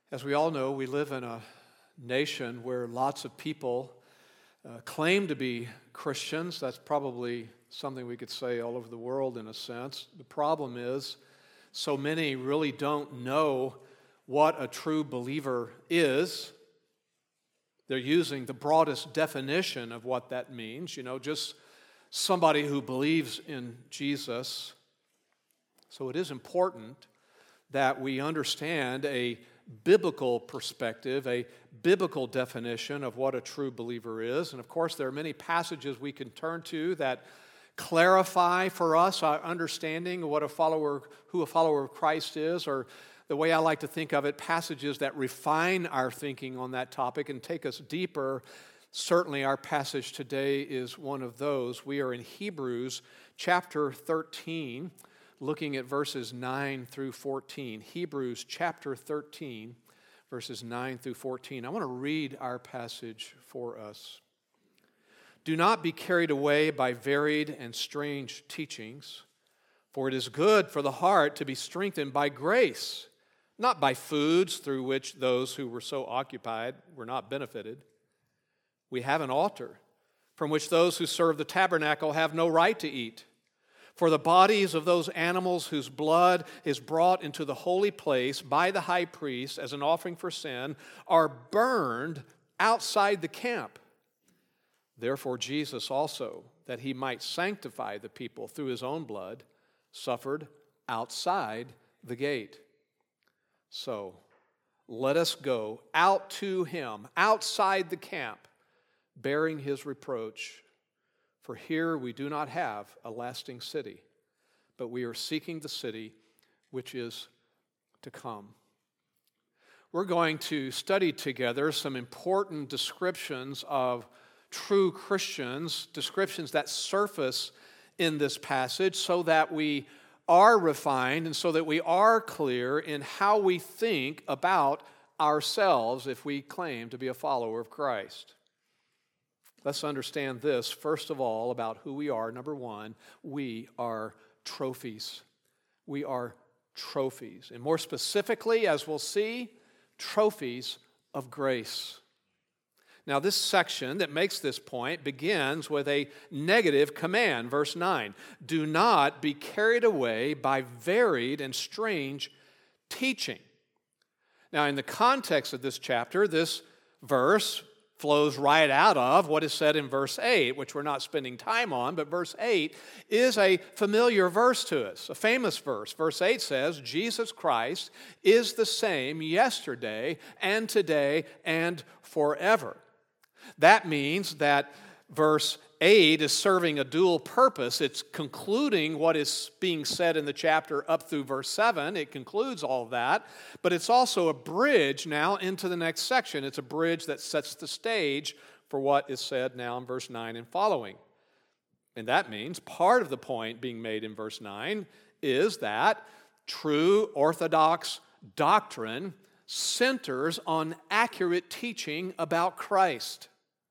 As we all know, we live in a nation where lots of people claim to be Christians. That's probably something we could say all over the world in a sense. The problem is, so many really don't know what a true believer is. They're using the broadest definition of what that means, just somebody who believes in Jesus. So it is important that we understand a biblical perspective, a biblical definition of what a true believer is. And of course, there are many passages we can turn to that clarify for us our understanding of who a follower of Christ is, or the way I like to think of it, passages that refine our thinking on that topic and take us deeper. Certainly our passage today is one of those. We are in Hebrews chapter 13, looking at verses 9 through 14. Hebrews chapter 13, verses 9 through 14. I want to read our passage for us. Do not be carried away by varied and strange teachings, for it is good for the heart to be strengthened by grace, not by foods through which those who were so occupied were not benefited. We have an altar from which those who serve the tabernacle have no right to eat. For the bodies of those animals whose blood is brought into the holy place by the high priest as an offering for sin are burned outside the camp. Therefore Jesus also, that he might sanctify the people through his own blood, suffered outside the gate. So let us go out to him, outside the camp, bearing his reproach. For here we do not have a lasting city, but we are seeking the city which is to come. We're going to study together some important descriptions of true Christians, descriptions that surface in this passage so that we are refined and so that we are clear in how we think about ourselves if we claim to be a follower of Christ. Let's understand this, first of all, about who we are. Number one, we are trophies. We are trophies. And more specifically, as we'll see, trophies of grace. Now, this section that makes this point begins with a negative command, verse 9. Do not be carried away by varied and strange teaching. Now, in the context of this chapter, this verse flows right out of what is said in verse 8, which we're not spending time on, but verse 8 is a familiar verse to us, a famous verse. Verse 8 says, Jesus Christ is the same yesterday and today and forever. That means that verse 8 is serving a dual purpose. It's concluding what is being said in the chapter up through verse 7. It concludes all of that, but it's also a bridge now into the next section. It's a bridge that sets the stage for what is said now in verse 9 and following. And that means part of the point being made in verse 9 is that true orthodox doctrine centers on accurate teaching about Christ.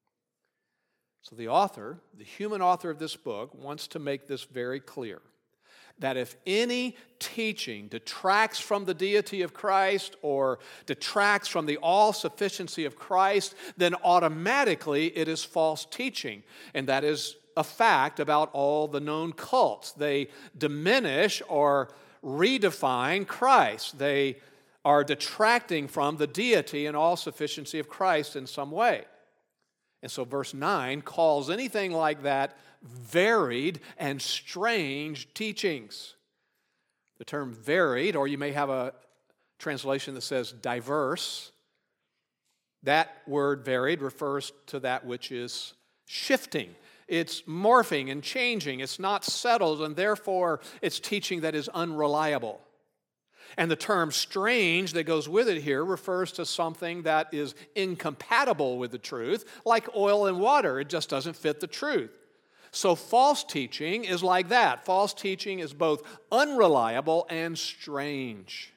So the author, the human author of this book, wants to make this very clear, that if any teaching detracts from the deity of Christ or detracts from the all-sufficiency of Christ, then automatically it is false teaching. And that is a fact about all the known cults. They diminish or redefine Christ. They are detracting from the deity and all-sufficiency of Christ in some way. And so verse 9 calls anything like that varied and strange teachings. The term varied, or you may have a translation that says diverse, that word varied refers to that which is shifting. It's morphing and changing. It's not settled, and therefore it's teaching that is unreliable. And the term strange that goes with it here refers to something that is incompatible with the truth, like oil and water. It just doesn't fit the truth. So false teaching is like that. False teaching is both unreliable and strange.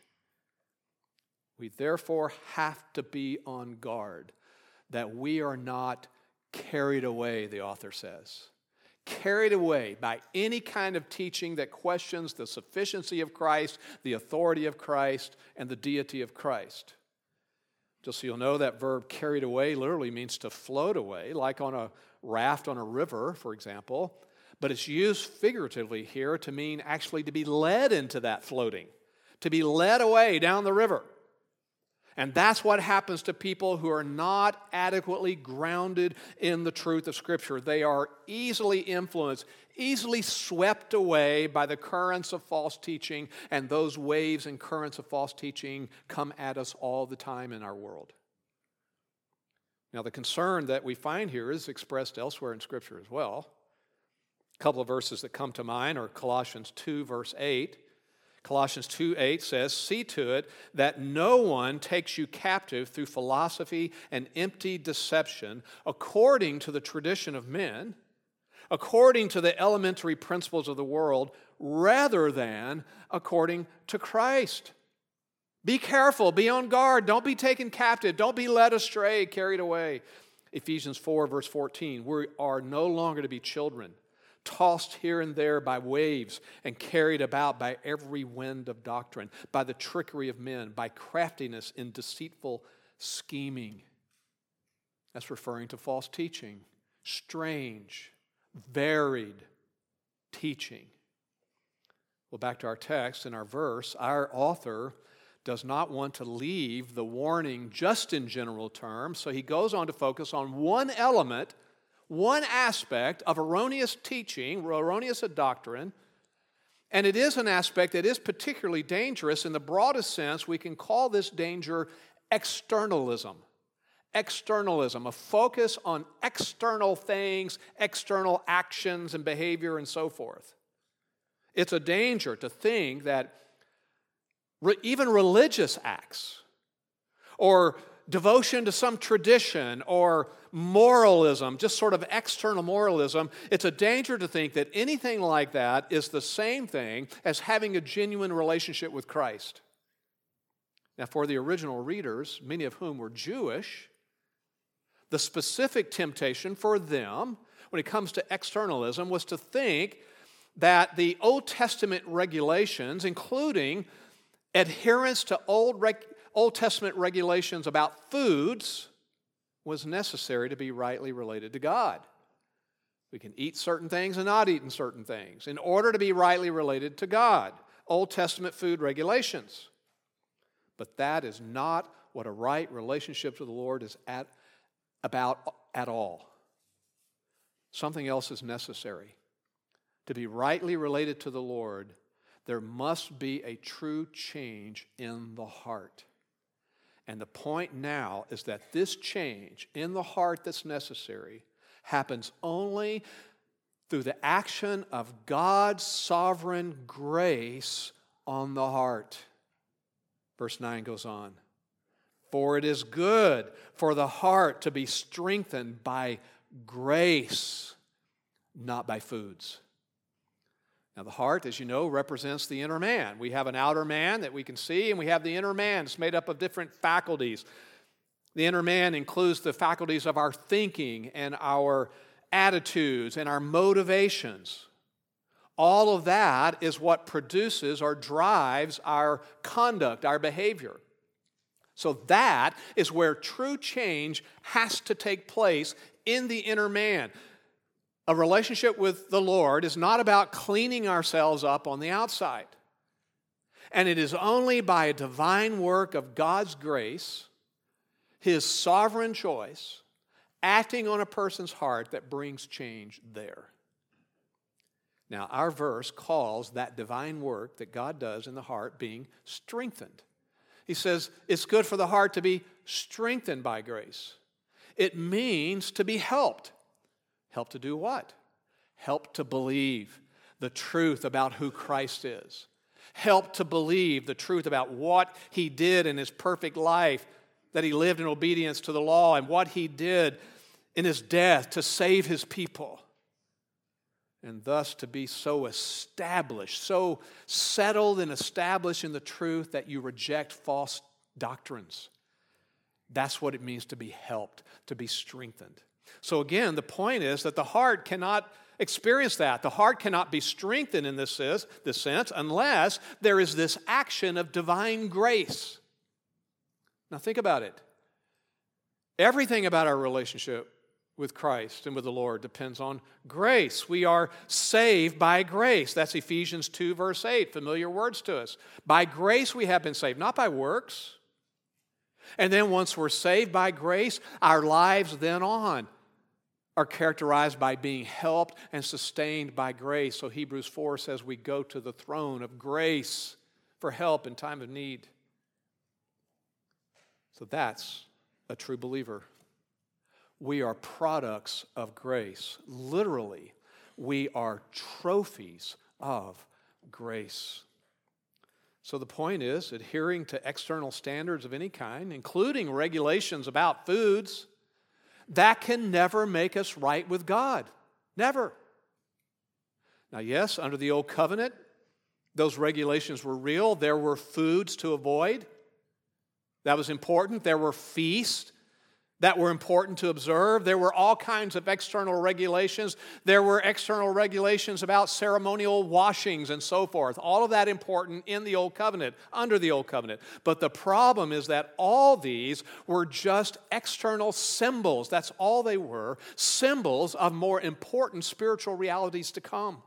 We therefore have to be on guard that we are not carried away, the author says. Carried away by any kind of teaching that questions the sufficiency of Christ, the authority of Christ, and the deity of Christ. Just so you'll know, that verb carried away literally means to float away, like on a raft on a river, for example. But it's used figuratively here to mean actually to be led into that floating, to be led away down the river. And that's what happens to people who are not adequately grounded in the truth of Scripture. They are easily influenced, easily swept away by the currents of false teaching, and those waves and currents of false teaching come at us all the time in our world. Now, the concern that we find here is expressed elsewhere in Scripture as well. A couple of verses that come to mind are Colossians 2, verse 8. Colossians 2:8 says, "See to it that no one takes you captive through philosophy and empty deception, according to the tradition of men, according to the elementary principles of the world, rather than according to Christ." Be careful, be on guard, don't be taken captive, don't be led astray, carried away. Ephesians 4, verse 14, we are no longer to be children, tossed here and there by waves and carried about by every wind of doctrine, by the trickery of men, by craftiness in deceitful scheming. That's referring to false teaching, strange, varied teaching. Well, back to our text and our verse, our author does not want to leave the warning just in general terms, so he goes on to focus on one element, one aspect of erroneous teaching, erroneous doctrine, and it is an aspect that is particularly dangerous. In the broadest sense, we can call this danger externalism. Externalism, a focus on external things, external actions and behavior and so forth. It's a danger to think that even religious acts or devotion to some tradition or moralism, just sort of external moralism, it's a danger to think that anything like that is the same thing as having a genuine relationship with Christ. Now, for the original readers, many of whom were Jewish, the specific temptation for them when it comes to externalism was to think that the Old Testament regulations, including adherence to Old Testament regulations about foods, was necessary to be rightly related to God. We can eat certain things and not eat certain things in order to be rightly related to God. Old Testament food regulations. But that is not what a right relationship to the Lord is about at all. Something else is necessary. To be rightly related to the Lord, there must be a true change in the heart. And the point now is that this change in the heart that's necessary happens only through the action of God's sovereign grace on the heart. Verse 9 goes on, "For it is good for the heart to be strengthened by grace, not by foods." Now, the heart, as you know, represents the inner man. We have an outer man that we can see, and we have the inner man. It's made up of different faculties. The inner man includes the faculties of our thinking and our attitudes and our motivations. All of that is what produces or drives our conduct, our behavior. So that is where true change has to take place in the inner man. A relationship with the Lord is not about cleaning ourselves up on the outside. And it is only by a divine work of God's grace, His sovereign choice, acting on a person's heart that brings change there. Now, our verse calls that divine work that God does in the heart being strengthened. He says it's good for the heart to be strengthened by grace. It means to be helped. Help to do what? Help to believe the truth about who Christ is. Help to believe the truth about what He did in His perfect life, that He lived in obedience to the law, and what He did in His death to save His people. And thus to be so established, so settled and established in the truth that you reject false doctrines. That's what it means to be helped, to be strengthened. So again, the point is that the heart cannot experience that. The heart cannot be strengthened in this sense unless there is this action of divine grace. Now think about it. Everything about our relationship with Christ and with the Lord depends on grace. We are saved by grace. That's Ephesians 2, verse 8, familiar words to us. By grace we have been saved, not by works. And then once we're saved by grace, our lives then on are characterized by being helped and sustained by grace. So Hebrews 4 says we go to the throne of grace for help in time of need. So that's a true believer. We are products of grace. Literally, we are trophies of grace. So the point is, adhering to external standards of any kind, including regulations about foods, that can never make us right with God. Never. Now, yes, under the Old Covenant, those regulations were real. There were foods to avoid. That was important. There were feasts that were important to observe. There were all kinds of external regulations. There were external regulations about ceremonial washings and so forth. All of that important in the Old Covenant, under the Old Covenant. But the problem is that all these were just external symbols. That's all they were, symbols of more important spiritual realities to come.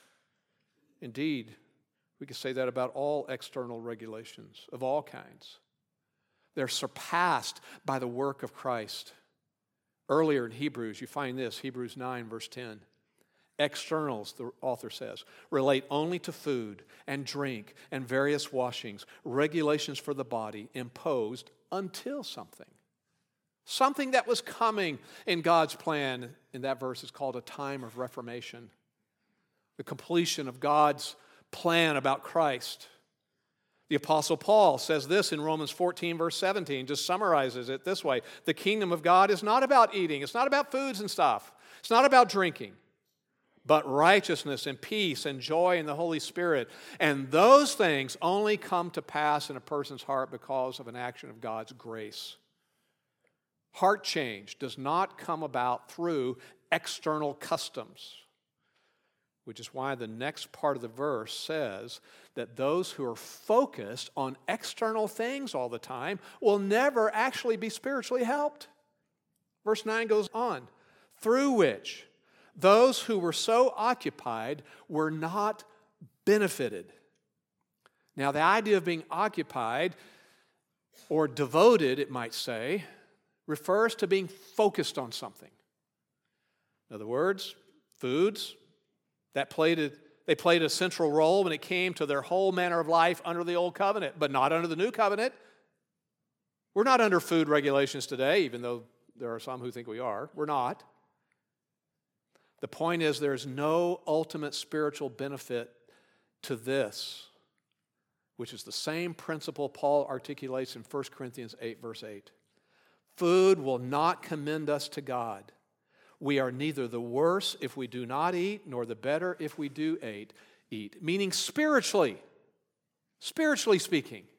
Indeed, we could say that about all external regulations of all kinds. They're surpassed by the work of Christ. Earlier in Hebrews, you find this, Hebrews 9, verse 10. Externals, the author says, relate only to food and drink and various washings, regulations for the body imposed until something. Something that was coming in God's plan, in that verse is called a time of reformation. The completion of God's plan about Christ. The Apostle Paul says this in Romans 14, verse 17, just summarizes it this way. The kingdom of God is not about eating. It's not about foods and stuff. It's not about drinking, but righteousness and peace and joy in the Holy Spirit. And those things only come to pass in a person's heart because of an action of God's grace. Heart change does not come about through external customs, which is why the next part of the verse says that those who are focused on external things all the time will never actually be spiritually helped. Verse 9 goes on, through which those who were so occupied were not benefited. Now, the idea of being occupied, or devoted, it might say, refers to being focused on something. In other words, foods, they played a central role when it came to their whole manner of life under the Old Covenant, but not under the New Covenant. We're not under food regulations today, even though there are some who think we are. We're not. The point is there's no ultimate spiritual benefit to this, which is the same principle Paul articulates in 1 Corinthians 8, verse 8. Food will not commend us to God. We are neither the worse if we do not eat, nor the better if we do eat. Meaning spiritually speaking.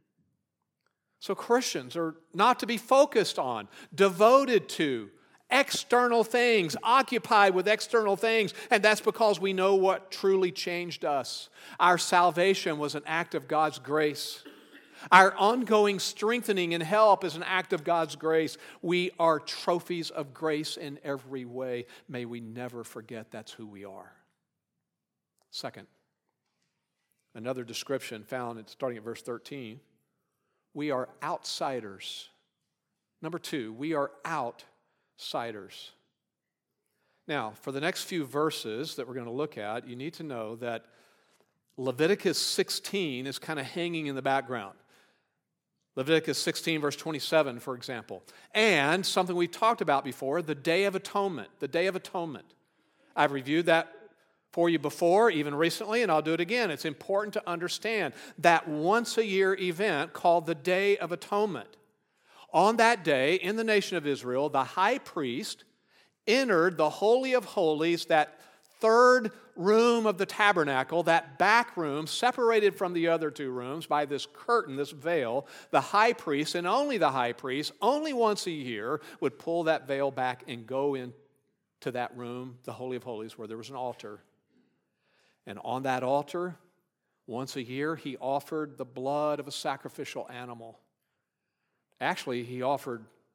So Christians are not to be focused on, devoted to external things, occupied with external things, and that's because we know what truly changed us. Our salvation was an act of God's grace. Our ongoing strengthening and help is an act of God's grace. We are trophies of grace in every way. May we never forget that's who we are. Second, another description found starting at verse 13. We are outsiders. Number two, we are outsiders. Now, for the next few verses that we're going to look at, you need to know that Leviticus 16 is kind of hanging in the background. Leviticus 16, verse 27, for example. And something we talked about before, the Day of Atonement. The Day of Atonement. I've reviewed that for you before, even recently, and I'll do it again. It's important to understand that once-a-year event called the Day of Atonement. On that day, in the nation of Israel, the high priest entered the Holy of Holies, that third room of the tabernacle, that back room separated from the other two rooms by this curtain, this veil. The high priest, and only the high priest, only once a year would pull that veil back and go into that room, the Holy of Holies, where there was an altar. And on that altar, once a year, he offered the blood of a sacrificial animal. Actually, he offered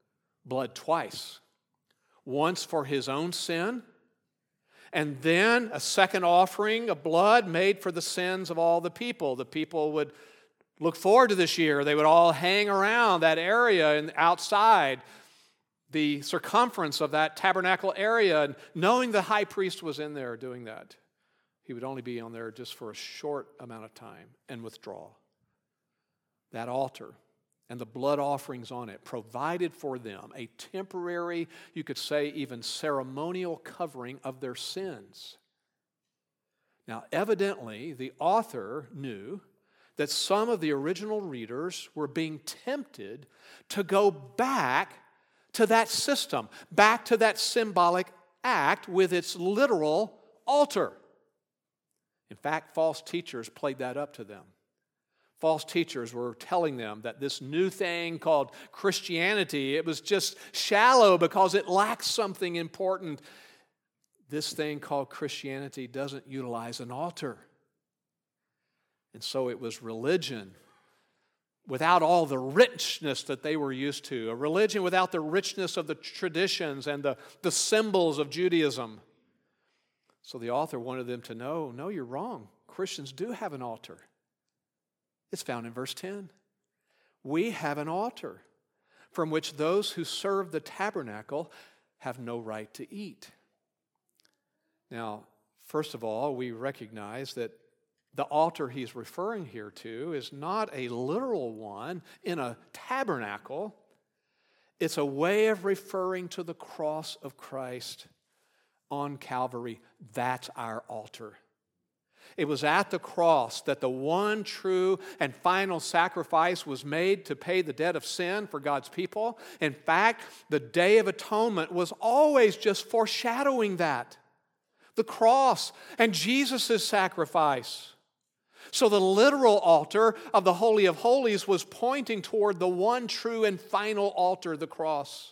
blood twice. Once for his own sin, and then a second offering of blood made for the sins of all the people. The people would look forward to this year. They would all hang around that area and outside the circumference of that tabernacle area, and knowing the high priest was in there doing that. He would only be on there just for a short amount of time and withdraw. That altar and the blood offerings on it provided for them a temporary, you could say even ceremonial covering of their sins. Now, evidently, the author knew that some of the original readers were being tempted to go back to that system, back to that symbolic act with its literal altar. In fact, false teachers played that up to them. False teachers were telling them that this new thing called Christianity, it was just shallow because it lacks something important. This thing called Christianity doesn't utilize an altar. And so it was religion without all the richness that they were used to, a religion without the richness of the traditions and the symbols of Judaism. So the author wanted them to know, no, you're wrong. Christians do have an altar. It's found in verse 10. We have an altar from which those who serve the tabernacle have no right to eat. Now, first of all, we recognize that the altar he's referring here to is not a literal one in a tabernacle. It's a way of referring to the cross of Christ on Calvary. That's our altar. It was at the cross that the one true and final sacrifice was made to pay the debt of sin for God's people. In fact, the Day of Atonement was always just foreshadowing that. The cross and Jesus' sacrifice. So the literal altar of the Holy of Holies was pointing toward the one true and final altar, the cross.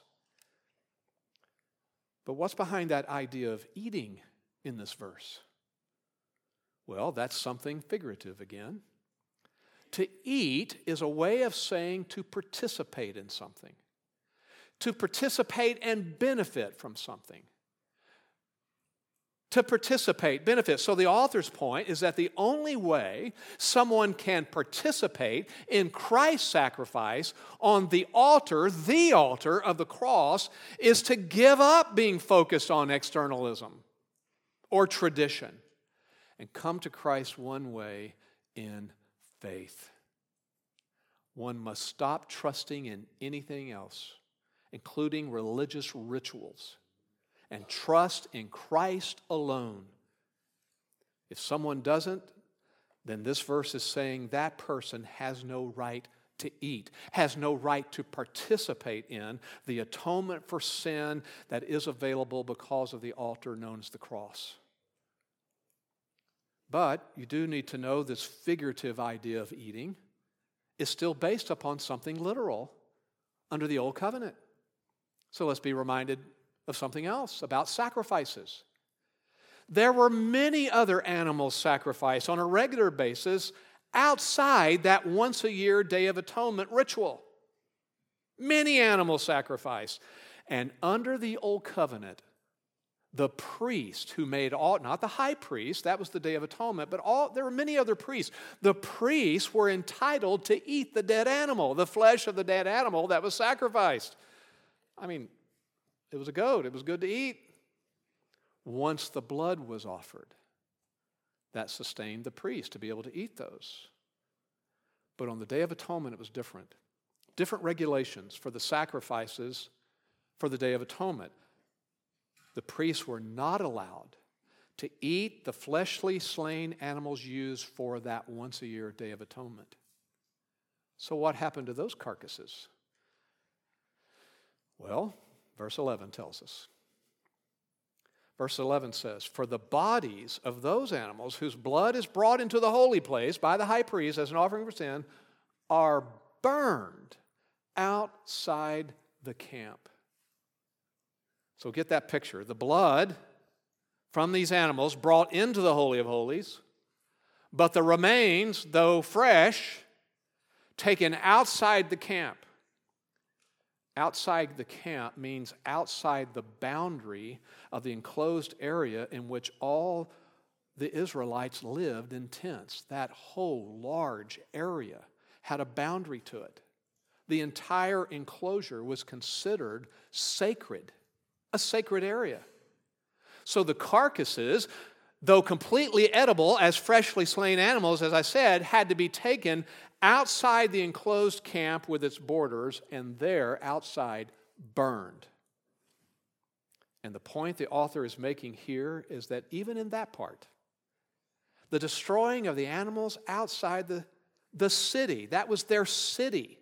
But what's behind that idea of eating in this verse? Well, that's something figurative again. To eat is a way of saying to participate in something. To participate and benefit from something. To participate, benefit. So the author's point is that the only way someone can participate in Christ's sacrifice on the altar of the cross, is to give up being focused on externalism or tradition and come to Christ one way in faith. One must stop trusting in anything else, including religious rituals, and trust in Christ alone. If someone doesn't, then this verse is saying that person has no right to eat, has no right to participate in the atonement for sin that is available because of the altar known as the cross. But you do need to know this figurative idea of eating is still based upon something literal under the Old Covenant. So let's be reminded of something else about sacrifices. There were many other animals sacrificed on a regular basis outside that once-a-year Day of Atonement ritual. Many animals sacrificed. And under the Old Covenant, the priest who made all, not the high priest, that was the Day of Atonement, but there were many other priests. The priests were entitled to eat the dead animal, the flesh of the dead animal that was sacrificed. I mean, it was a goat. It was good to eat. Once the blood was offered, that sustained the priest to be able to eat those. But on the Day of Atonement, it was different. Different regulations for the sacrifices for the Day of Atonement. The priests were not allowed to eat the fleshly slain animals used for that once-a-year Day of Atonement. So what happened to those carcasses? Well, verse 11 tells us. Verse 11 says, "For the bodies of those animals whose blood is brought into the holy place by the high priest as an offering for sin are burned outside the camp." So get that picture. The blood from these animals brought into the Holy of Holies, but the remains, though fresh, taken outside the camp. Outside the camp means outside the boundary of the enclosed area in which all the Israelites lived in tents. That whole large area had a boundary to it. The entire enclosure was considered sacred, a sacred area. So the carcasses, though completely edible as freshly slain animals, as I said, had to be taken outside the enclosed camp with its borders, and there, outside, burned. And the point the author is making here is that even in that part, the destroying of the animals outside the city, that was their city,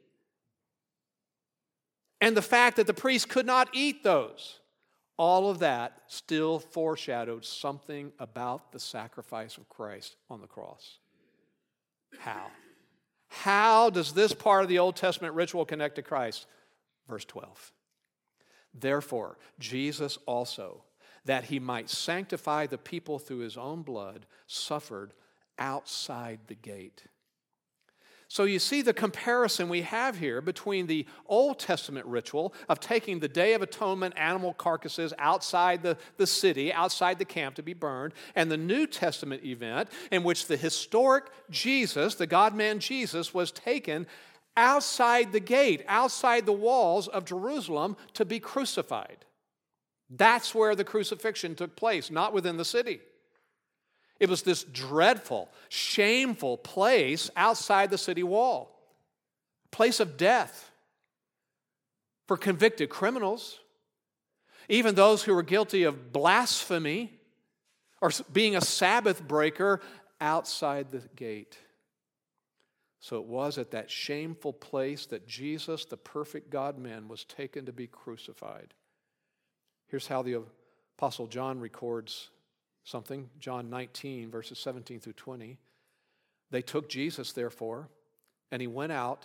and the fact that the priests could not eat those, all of that still foreshadowed something about the sacrifice of Christ on the cross. How? How does this part of the Old Testament ritual connect to Christ? Verse 12. Therefore, Jesus also, that he might sanctify the people through his own blood, suffered outside the gate. So you see the comparison we have here between the Old Testament ritual of taking the Day of Atonement animal carcasses outside the city, outside the camp to be burned, and the New Testament event in which the historic Jesus, the God-man Jesus, was taken outside the gate, outside the walls of Jerusalem to be crucified. That's where the crucifixion took place, not within the city. It was this dreadful, shameful place outside the city wall, place of death for convicted criminals, even those who were guilty of blasphemy or being a Sabbath breaker outside the gate. So it was at that shameful place that Jesus, the perfect God-man, was taken to be crucified. Here's how the Apostle John records something, John 19, verses 17 through 20. They took Jesus, therefore, and he went out,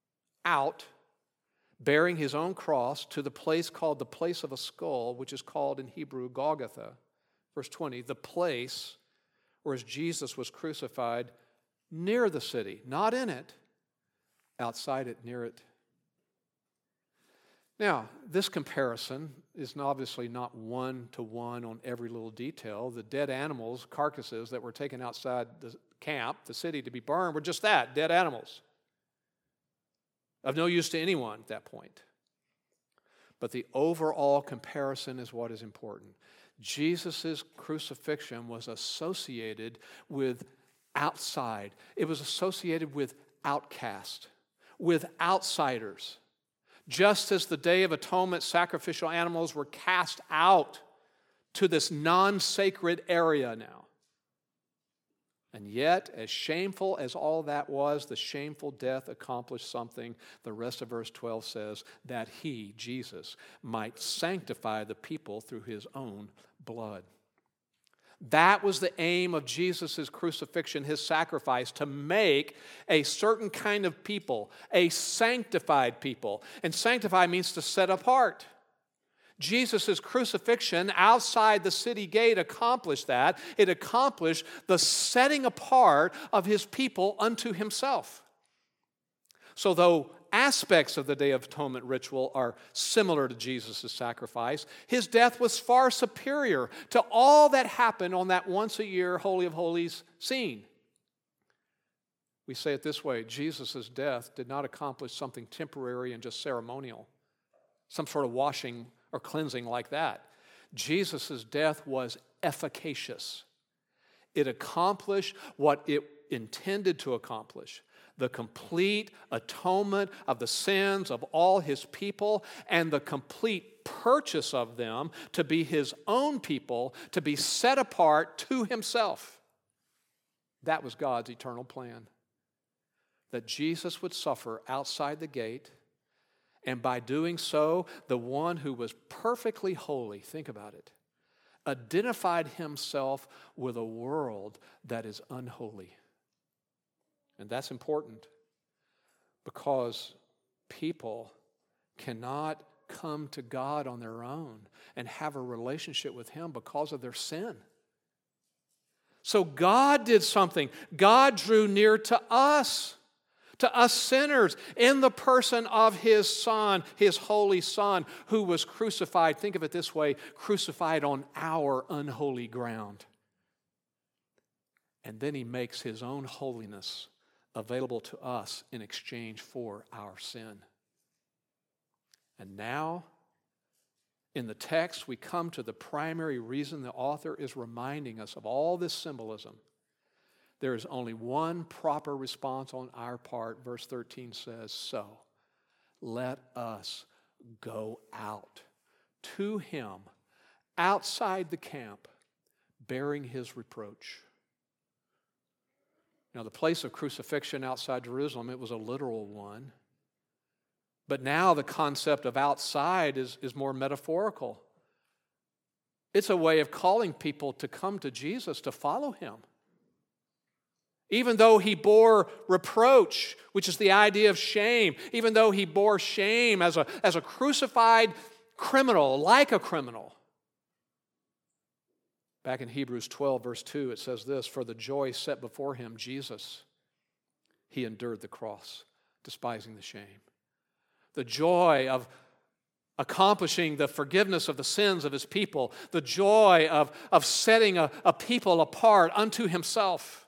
bearing his own cross to the place called the place of a skull, which is called in Hebrew Golgotha. Verse 20, the place where Jesus was crucified near the city, not in it, outside it, near it. Now, this comparison is obviously not one-to-one on every little detail. The dead animals, carcasses that were taken outside the camp, the city, to be burned were just that, dead animals. Of no use to anyone at that point. But the overall comparison is what is important. Jesus' crucifixion was associated with outside. It was associated with outcast, with outsiders. Just as the Day of Atonement sacrificial animals were cast out to this non-sacred area now. And yet, as shameful as all that was, the shameful death accomplished something. The rest of verse 12 says that he, Jesus, might sanctify the people through his own blood. That was the aim of Jesus' crucifixion, his sacrifice, to make a certain kind of people, a sanctified people. And sanctify means to set apart. Jesus' crucifixion outside the city gate accomplished that. It accomplished the setting apart of his people unto himself. So though aspects of the Day of Atonement ritual are similar to Jesus' sacrifice, his death was far superior to all that happened on that once-a-year Holy of Holies scene. We say it this way, Jesus' death did not accomplish something temporary and just ceremonial, some sort of washing or cleansing like that. Jesus' death was efficacious. It accomplished what it intended to accomplish. The complete atonement of the sins of all his people and the complete purchase of them to be his own people, to be set apart to himself. That was God's eternal plan. That Jesus would suffer outside the gate, and by doing so, the one who was perfectly holy, think about it, identified himself with a world that is unholy. And that's important because people cannot come to God on their own and have a relationship with him because of their sin. So God did something. God drew near to us to us sinners in the person of His Son, His holy Son, who was crucified, think of it this way, crucified on our unholy ground. And then He makes His own holiness available to us in exchange for our sin. And now, in the text, we come to the primary reason the author is reminding us of all this symbolism. There is only one proper response on our part. Verse 13 says, "So let us go out to Him outside the camp, bearing His reproach." Now, the place of crucifixion outside Jerusalem, it was a literal one. But now the concept of outside is more metaphorical. It's a way of calling people to come to Jesus, to follow Him. Even though He bore reproach, which is the idea of shame, even though He bore shame as a crucified criminal, like a criminal. Back in Hebrews 12, verse 2, it says this, "For the joy set before Him, Jesus, He endured the cross, despising the shame." The joy of accomplishing the forgiveness of the sins of His people, the joy of setting a people apart unto Himself.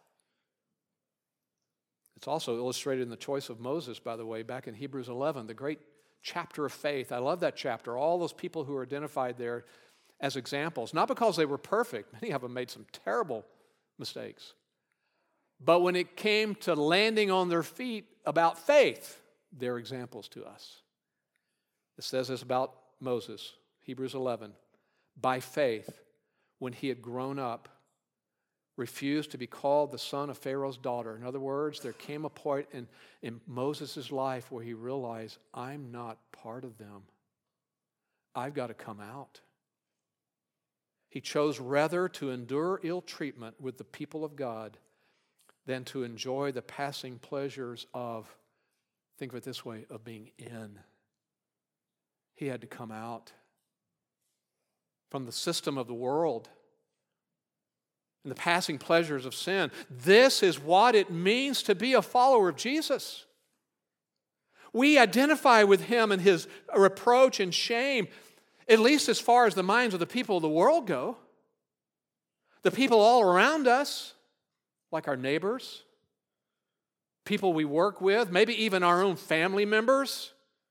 It's also illustrated in the choice of Moses, by the way, back in Hebrews 11, the great chapter of faith. I love that chapter. All those people who are identified there as examples, not because they were perfect. Many of them made some terrible mistakes. But when it came to landing on their feet about faith, they're examples to us. It says this about Moses, Hebrews 11. "By faith, when he had grown up, refused to be called the son of Pharaoh's daughter." In other words, there came a point in Moses' life where he realized, I'm not part of them. I've got to come out. He chose rather to endure ill treatment with the people of God than to enjoy the passing pleasures of, think of it this way, of being in. He had to come out from the system of the world and the passing pleasures of sin. This is what it means to be a follower of Jesus. We identify with Him and His reproach and shame, at least as far as the minds of the people of the world go. The people all around us, like our neighbors, people we work with, maybe even our own family members,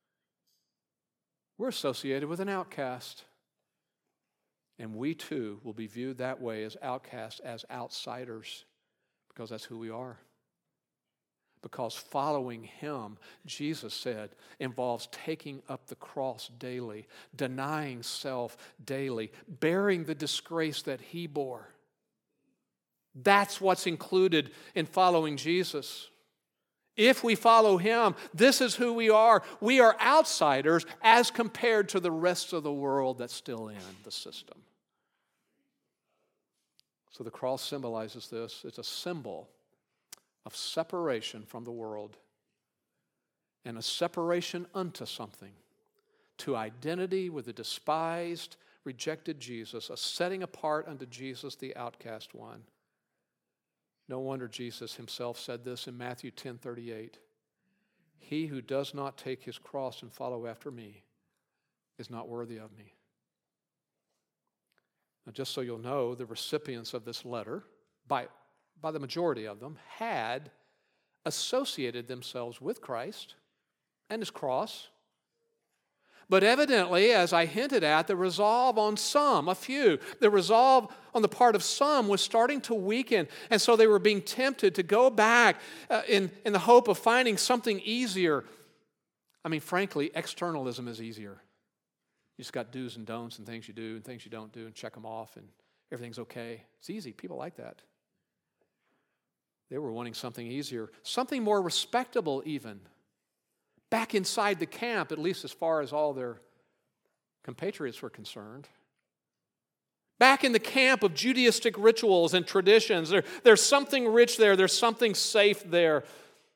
we're associated with an outcast. And we too will be viewed that way, as outcasts, as outsiders, because that's who we are. Because following Him, Jesus said, involves taking up the cross daily, denying self daily, bearing the disgrace that He bore. That's what's included in following Jesus. If we follow Him, this is who we are. We are outsiders as compared to the rest of the world that's still in the system. So the cross symbolizes this. It's a symbol of separation from the world and a separation unto something, to identity with the despised, rejected Jesus, a setting apart unto Jesus, the outcast one. No wonder Jesus Himself said this in Matthew 10:38. "He who does not take his cross and follow after me is not worthy of me." Now, just so you'll know, the recipients of this letter, by the majority of them, had associated themselves with Christ and His cross. But evidently, as I hinted at, the resolve on some, a few, the resolve on the part of some was starting to weaken. And so they were being tempted to go back in the hope of finding something easier. I mean, frankly, externalism is easier. You just got do's and don'ts and things you do and things you don't do and check them off and everything's okay. It's easy. People like that. They were wanting something easier, something more respectable even. Back inside the camp, at least as far as all their compatriots were concerned. Back in the camp of Judaistic rituals and traditions. There's something rich there. There's something safe there.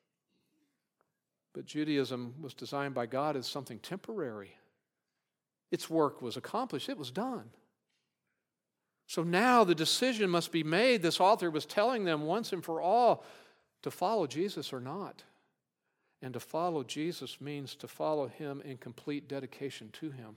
But Judaism was designed by God as something temporary. Its work was accomplished. It was done. So now the decision must be made. This author was telling them once and for all to follow Jesus or not. And to follow Jesus means to follow him in complete dedication to him.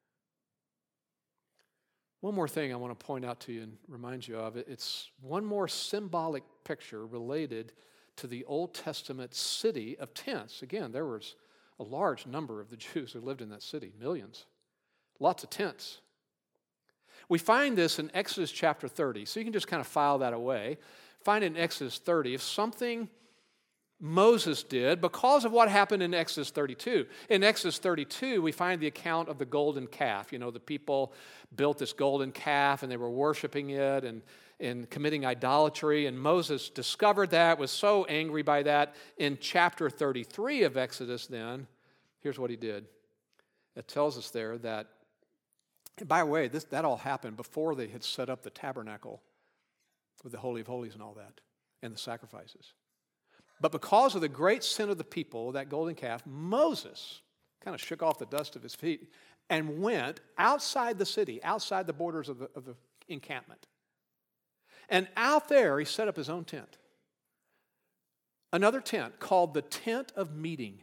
One more thing I want to point out to you and remind you of. It's one more symbolic picture related to the Old Testament city of tents. Again, there was a large number of the Jews who lived in that city, millions. Lots of tents. We find this in Exodus chapter 30, so you can just kind of file that away. Find it in Exodus 30. If something Moses did because of what happened in Exodus 32. In Exodus 32, we find the account of the golden calf. You know, the people built this golden calf and they were worshiping it and committing idolatry. And Moses discovered that, was so angry by that. In chapter 33 of Exodus then, here's what he did. It tells us there that, and by the way, that all happened before they had set up the tabernacle with the Holy of Holies and all that, and the sacrifices. But because of the great sin of the people, that golden calf, Moses kind of shook off the dust of his feet and went outside the city, outside the borders of the encampment. And out there, he set up his own tent. Another tent called the Tent of Meeting.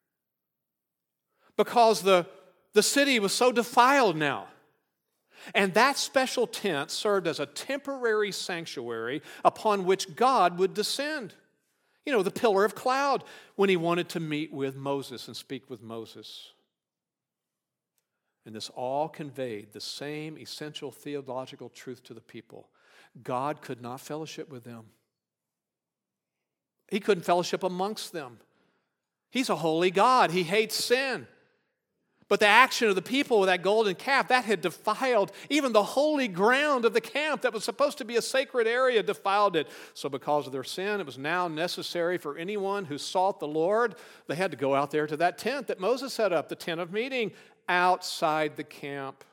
Because the city was so defiled now. And that special tent served as a temporary sanctuary upon which God would descend. You know, the pillar of cloud when he wanted to meet with Moses and speak with Moses. And this all conveyed the same essential theological truth to the people. God could not fellowship with them. He couldn't fellowship amongst them. He's a holy God. He hates sin. But the action of the people with that golden calf, that had defiled even the holy ground of the camp that was supposed to be a sacred area, defiled it. So because of their sin, it was now necessary for anyone who sought the Lord, they had to go out there to that tent that Moses set up, the tent of meeting, outside the camp.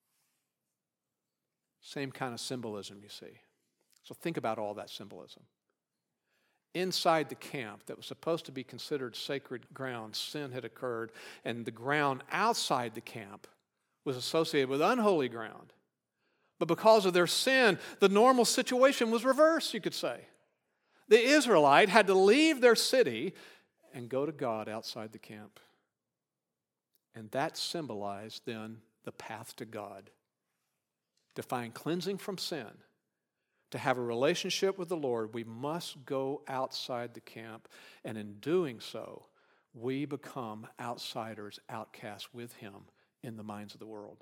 Same kind of symbolism, you see. So think about all that symbolism. Inside the camp that was supposed to be considered sacred ground, sin had occurred, and the ground outside the camp was associated with unholy ground. But because of their sin, the normal situation was reversed, you could say. The Israelite had to leave their city and go to God outside the camp. And that symbolized then the path to God. To find cleansing from sin, to have a relationship with the Lord, we must go outside the camp. And in doing so, we become outsiders, outcasts with him in the minds of the world.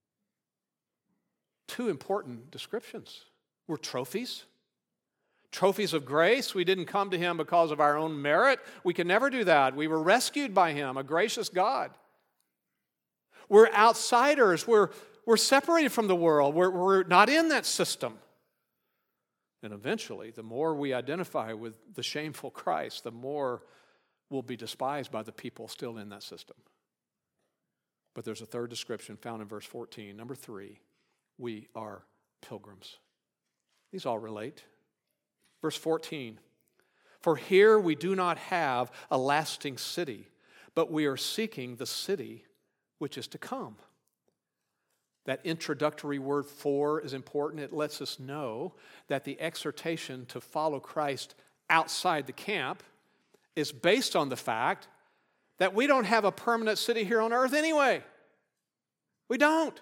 Two important descriptions. We're trophies. Trophies of grace. We didn't come to him because of our own merit. We can never do that. We were rescued by him, a gracious God. We're outsiders. We're separated from the world. We're not in that system. And eventually, the more we identify with the shameful Christ, the more we'll be despised by the people still in that system. But there's a third description found in verse 14. Number 3, we are pilgrims. These all relate. Verse 14, for here we do not have a lasting city, but we are seeking the city which is to come. That introductory word "for" is important. It lets us know that the exhortation to follow Christ outside the camp is based on the fact that we don't have a permanent city here on earth anyway. We don't.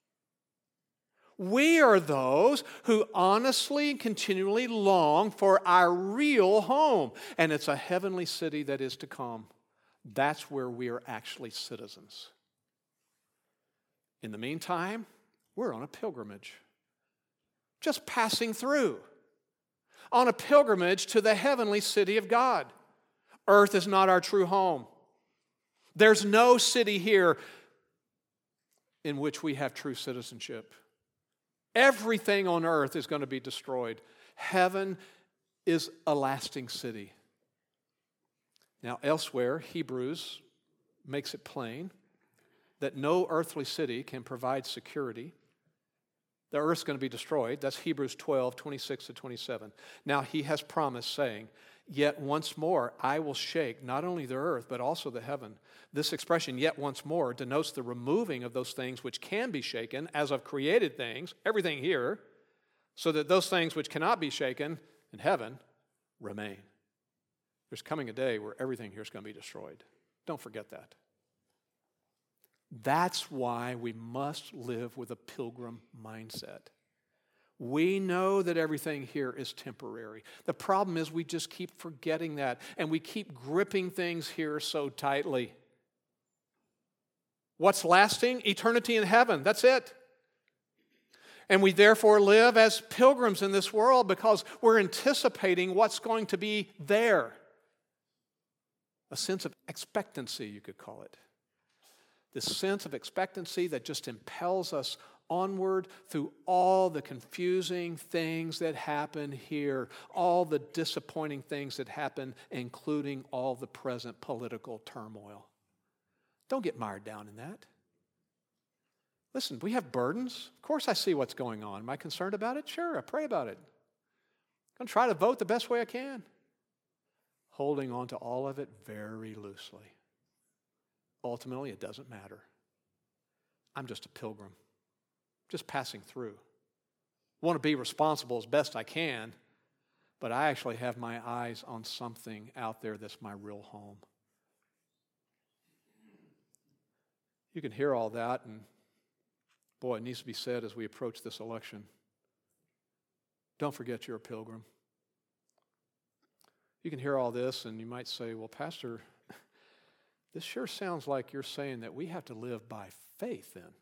We are those who honestly and continually long for our real home, and it's a heavenly city that is to come. That's where we are actually citizens. In the meantime, we're on a pilgrimage, just passing through, on a pilgrimage to the heavenly city of God. Earth is not our true home. There's no city here in which we have true citizenship. Everything on earth is going to be destroyed. Heaven is a lasting city. Now, elsewhere, Hebrews makes it plain that no earthly city can provide security. The earth's going to be destroyed. That's Hebrews 12, 26 to 27. Now he has promised, saying, yet once more I will shake not only the earth, but also the heaven. This expression, yet once more, denotes the removing of those things which can be shaken, as of created things, everything here, so that those things which cannot be shaken in heaven remain. There's coming a day where everything here is going to be destroyed. Don't forget that. That's why we must live with a pilgrim mindset. We know that everything here is temporary. The problem is we just keep forgetting that, and we keep gripping things here so tightly. What's lasting? Eternity in heaven. That's it. And we therefore live as pilgrims in this world because we're anticipating what's going to be there. A sense of expectancy, you could call it. This sense of expectancy that just impels us onward through all the confusing things that happen here, all the disappointing things that happen, including all the present political turmoil. Don't get mired down in that. Listen, we have burdens. Of course I see what's going on. Am I concerned about it? Sure, I pray about it. I'm going to try to vote the best way I can. Holding on to all of it very loosely. Ultimately, it doesn't matter. I'm just a pilgrim, just passing through. Want to be responsible as best I can, but I actually have my eyes on something out there that's my real home. You can hear all that, and boy, it needs to be said as we approach this election. Don't forget you're a pilgrim. You can hear all this, and you might say, well, Pastor, this sure sounds like you're saying that we have to live by faith then.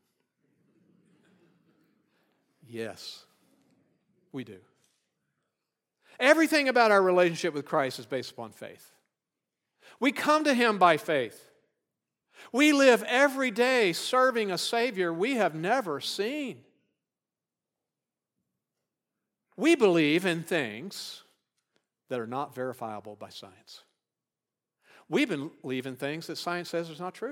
Yes, we do. Everything about our relationship with Christ is based upon faith. We come to Him by faith. We live every day serving a Savior we have never seen. We believe in things that are not verifiable by science. We believe in things that science says is not true.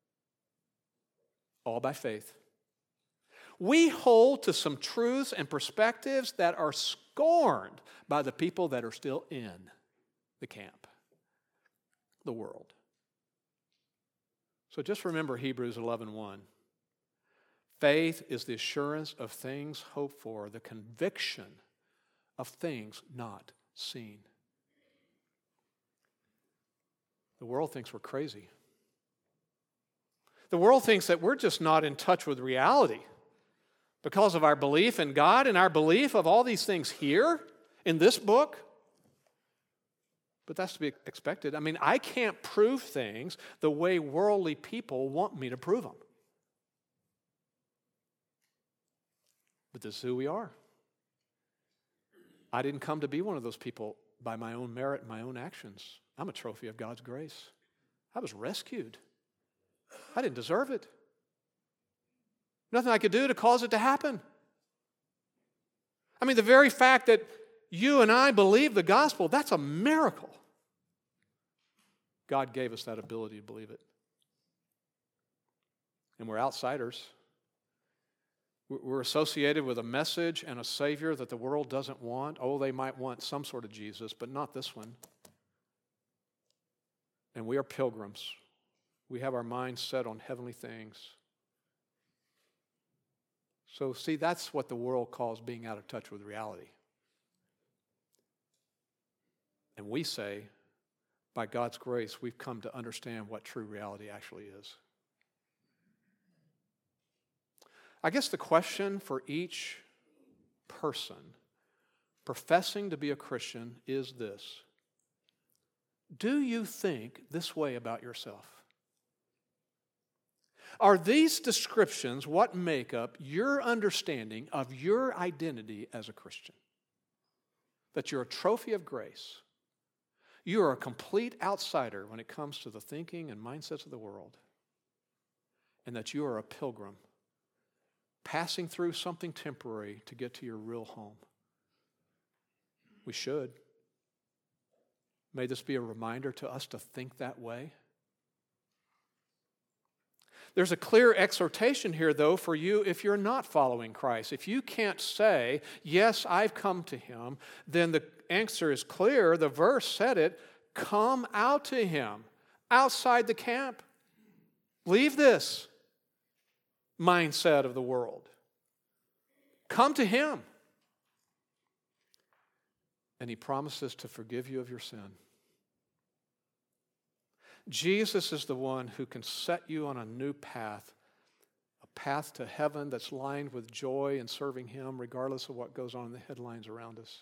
All by faith. We hold to some truths and perspectives that are scorned by the people that are still in the camp, the world. So just remember Hebrews 11:1. Faith is the assurance of things hoped for, the conviction of things not seen. The world thinks we're crazy. The world thinks that we're just not in touch with reality because of our belief in God and our belief of all these things here in this book. But that's to be expected. I mean, I can't prove things the way worldly people want me to prove them. But this is who we are. I didn't come to be one of those people by my own merit and my own actions. I'm a trophy of God's grace. I was rescued. I didn't deserve it. Nothing I could do to cause it to happen. I mean, the very fact that you and I believe the gospel, that's a miracle. God gave us that ability to believe it. And we're outsiders. We're associated with a message and a Savior that the world doesn't want. Oh, they might want some sort of Jesus, but not this one. And we are pilgrims. We have our minds set on heavenly things. So, see, that's what the world calls being out of touch with reality. And we say, by God's grace, we've come to understand what true reality actually is. I guess the question for each person professing to be a Christian is this: do you think this way about yourself? Are these descriptions what make up your understanding of your identity as a Christian? That you're a trophy of grace. You are a complete outsider when it comes to the thinking and mindsets of the world. And that you are a pilgrim, passing through something temporary to get to your real home. We should. May this be a reminder to us to think that way. There's a clear exhortation here, though, for you if you're not following Christ. If you can't say, yes, I've come to Him, then the answer is clear. The verse said it. Come out to Him, outside the camp. Leave this mindset of the world. Come to Him. And He promises to forgive you of your sin. Jesus is the one who can set you on a new path, a path to heaven that's lined with joy in serving Him, regardless of what goes on in the headlines around us.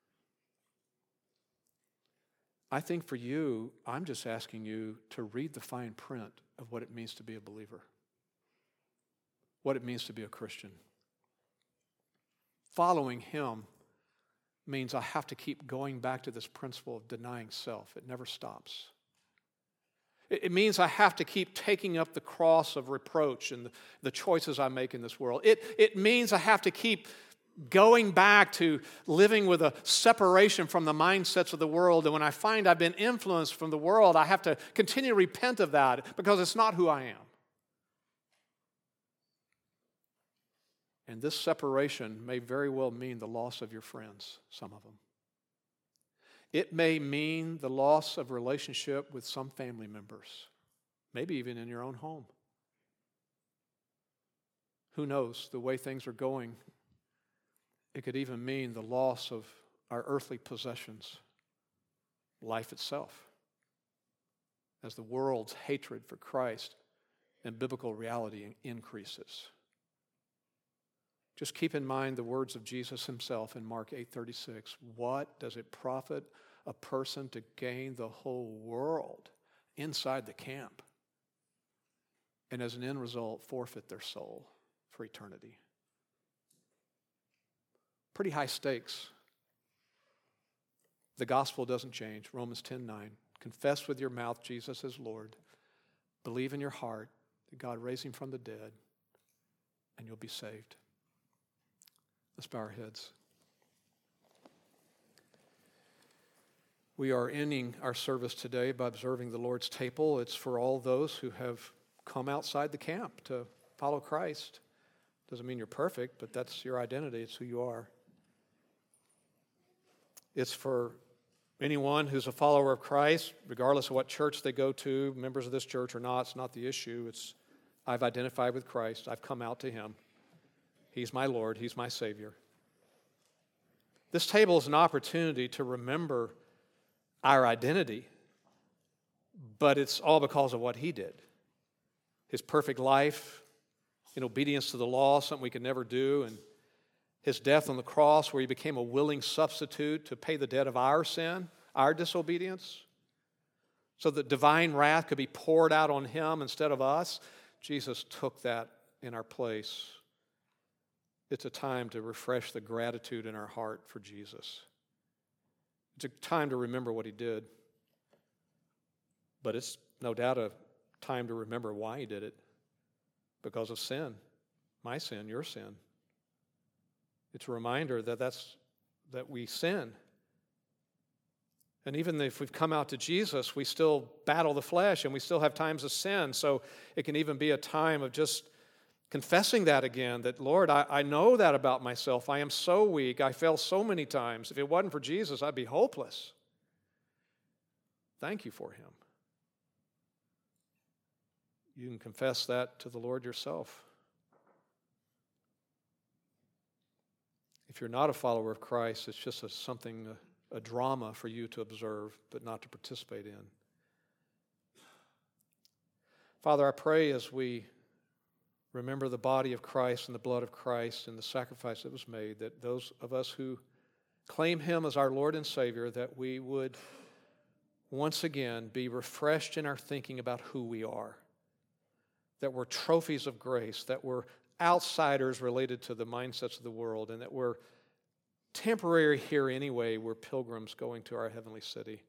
I think for you, I'm just asking you to read the fine print of what it means to be a believer, what it means to be a Christian. Following Him means I have to keep going back to this principle of denying self. It never stops. It means I have to keep taking up the cross of reproach and the choices I make in this world. It means I have to keep going back to living with a separation from the mindsets of the world. And when I find I've been influenced from the world, I have to continue to repent of that because it's not who I am. And this separation may very well mean the loss of your friends, some of them. It may mean the loss of relationship with some family members, maybe even in your own home. Who knows, the way things are going, it could even mean the loss of our earthly possessions, life itself, as the world's hatred for Christ and biblical reality increases. Just keep in mind the words of Jesus Himself in Mark 8:36. What does it profit a person to gain the whole world inside the camp and as an end result forfeit their soul for eternity? Pretty high stakes. The gospel doesn't change. Romans 10:9. Confess with your mouth Jesus is Lord. Believe in your heart that God raised Him from the dead, and you'll be saved. Let's bow our heads. We are ending our service today by observing the Lord's table. It's for all those who have come outside the camp to follow Christ. Doesn't mean you're perfect, but that's your identity. It's who you are. It's for anyone who's a follower of Christ, regardless of what church they go to, members of this church or not. It's not the issue. It's I've identified with Christ. I've come out to Him. He's my Lord. He's my Savior. This table is an opportunity to remember our identity, but it's all because of what He did. His perfect life in obedience to the law, something we could never do, and His death on the cross where He became a willing substitute to pay the debt of our sin, our disobedience, so that divine wrath could be poured out on Him instead of us. Jesus took that in our place. It's a time to refresh the gratitude in our heart for Jesus. It's a time to remember what He did. But it's no doubt a time to remember why He did it. Because of sin. My sin, your sin. It's a reminder that we sin. And even if we've come out to Jesus, we still battle the flesh and we still have times of sin. So it can even be a time of just confessing that again, that, Lord, I know that about myself. I am so weak. I fail so many times. If it wasn't for Jesus, I'd be hopeless. Thank you for Him. You can confess that to the Lord yourself. If you're not a follower of Christ, it's just a drama for you to observe, but not to participate in. Father, I pray as we remember the body of Christ and the blood of Christ and the sacrifice that was made, that those of us who claim Him as our Lord and Savior, that we would once again be refreshed in our thinking about who we are, that we're trophies of grace, that we're outsiders related to the mindsets of the world, and that we're temporary here anyway, we're pilgrims going to our heavenly city.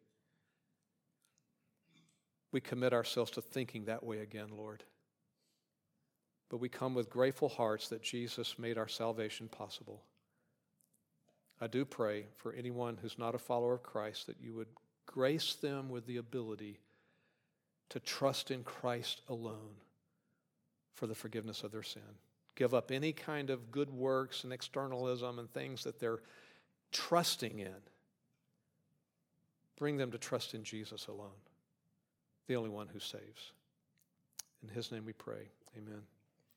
We commit ourselves to thinking that way again, Lord. But we come with grateful hearts that Jesus made our salvation possible. I do pray for anyone who's not a follower of Christ that you would grace them with the ability to trust in Christ alone for the forgiveness of their sin. Give up any kind of good works and externalism and things that they're trusting in. Bring them to trust in Jesus alone, the only one who saves. In His name we pray. Amen.